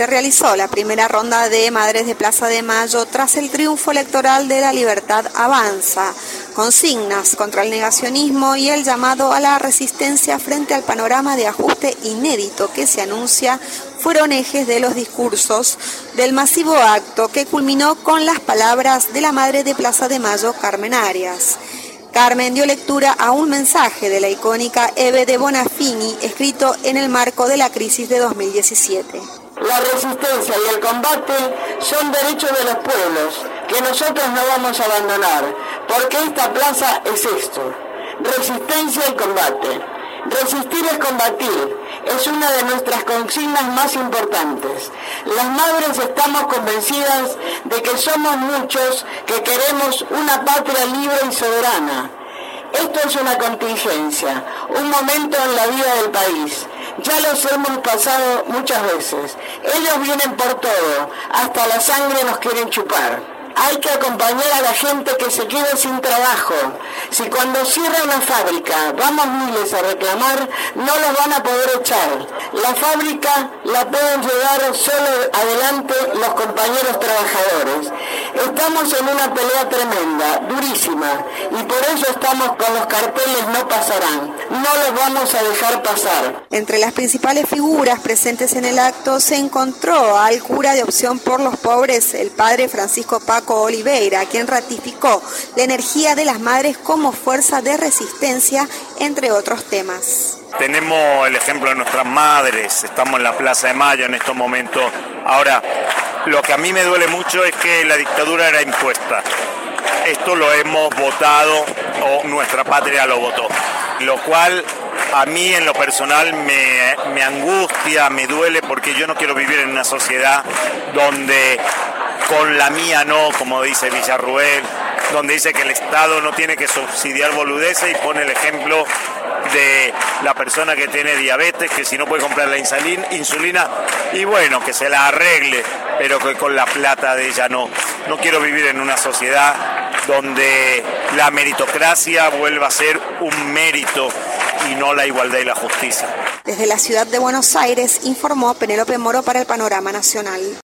Se realizó la primera ronda de Madres de Plaza de Mayo tras el triunfo electoral de La Libertad Avanza. Consignas contra el negacionismo y el llamado a la resistencia frente al panorama de ajuste inédito que se anuncia fueron ejes de los discursos del masivo acto que culminó con las palabras de la madre de Plaza de Mayo, Carmen Arias. Carmen dio lectura a un mensaje de la icónica Eve de Bonafini escrito en el marco de la crisis de 2017. La resistencia y el combate son derechos de los pueblos que nosotros no vamos a abandonar, porque esta plaza es esto: resistencia y combate. Resistir es combatir, es una de nuestras consignas más importantes. Las madres estamos convencidas de que somos muchos que queremos una patria libre y soberana. Esto es una contingencia, un momento en la vida del país. Ya los hemos pasado muchas veces. Ellos vienen por todo, hasta la sangre nos quieren chupar. Hay que acompañar a la gente que se quede sin trabajo. Si cuando cierra una fábrica vamos miles a reclamar, no los van a poder echar. La fábrica la pueden llevar solo adelante los compañeros trabajadores. Estamos en una pelea tremenda, durísima, y por eso estamos con los carteles "no pasarán". No los vamos a dejar pasar. Entre las principales figuras presentes en el acto se encontró al cura de Opción por los Pobres, el padre Francisco Paco Oliveira, quien ratificó la energía de las madres como fuerza de resistencia, entre otros temas. Tenemos el ejemplo de nuestras madres, estamos en la Plaza de Mayo en estos momentos. Ahora, lo que a mí me duele mucho es que la dictadura era impuesta. Esto lo hemos votado, o nuestra patria lo votó, lo cual a mí en lo personal me angustia, me duele, porque yo no quiero vivir en una sociedad donde con la mía no, como dice Villarruel, donde dice que el Estado no tiene que subsidiar boludeces y pone el ejemplo de la persona que tiene diabetes, que si no puede comprar la insulina, y bueno, que se la arregle, pero que con la plata de ella no. No quiero vivir en una sociedad donde la meritocracia vuelva a ser un mérito y no la igualdad y la justicia. Desde la ciudad de Buenos Aires informó Penélope Moro para el Panorama Nacional.